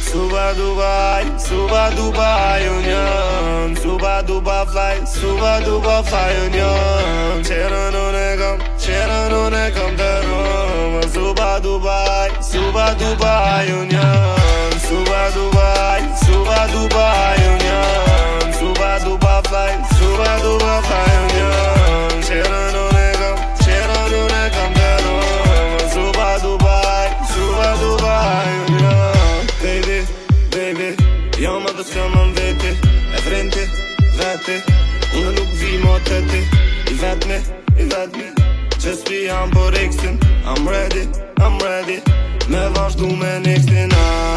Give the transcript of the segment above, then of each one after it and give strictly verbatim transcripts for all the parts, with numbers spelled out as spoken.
Suba Dubai, suba Dubai union. Suba Dubai fly, suba Dubai fly union. C'era non è com, c'era non è com da Roma. Suba Dubai, suba Dubai union. Suba Dubai, suba Dubai union. Suba Dubai fly, suba Dubai fly union. C'era non è com, c'era non è com da Roma. Suba Dubai, suba Dubai union. Baby, baby, jag må bestämma om vet det. Jag vrente, vet det. Hon har nog vi mot det. I vet mig, I vet mig. Just be on på riksen. I'm ready, I'm ready. Med vars du med nixen.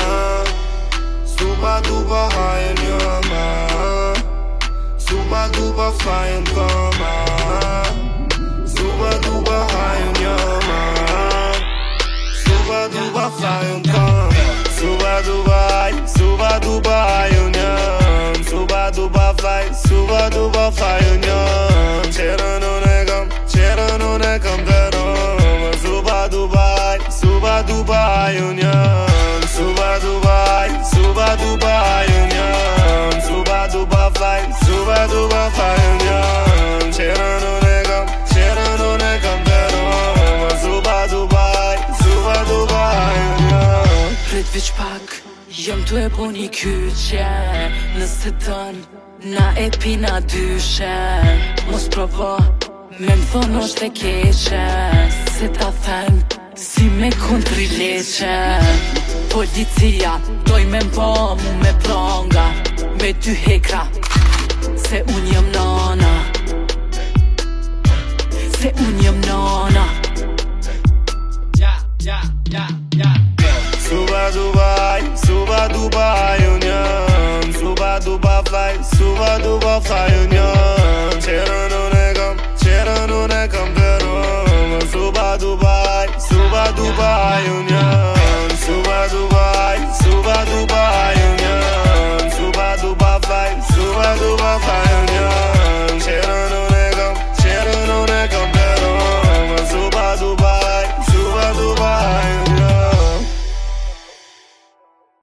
Super duper high in your mind. Super duper flying come on. Super duper high in your mind. Super duper flying come. Suba Dubai, suba Dubai union. Suba Dubai fly, suba Dubai fly union. C'era non è com, c'era non è com da Roma. Suba Dubai, suba Dubai union. Suba Dubai, suba Dubai union. Suba Dubai fly, suba Dubai fly union. C'era non è com, c'era non è com da Roma. Suba Dubai, suba Dubai union. Prit veç pak, jëm tu e bo një kyqe. Nëse tën, na e pina dyshe. Mos provo, me m'thon është e keqe. Se ta them, si me kontri leqe. Policia, doj me m'po mu me pronga. Me dy hekra, se unë jëm nana. Se unë jëm nana. Ja, ja, ja, ja. Suba Dubai, suba Dubai union. Suba Dubai fly, suba Dubai fly union. C'era non è com, c'era non è com da Roma. Suba Dubai, suba Dubai union. Suba Dubai, suba Dubai union. Suba Dubai fly, suba Dubai fly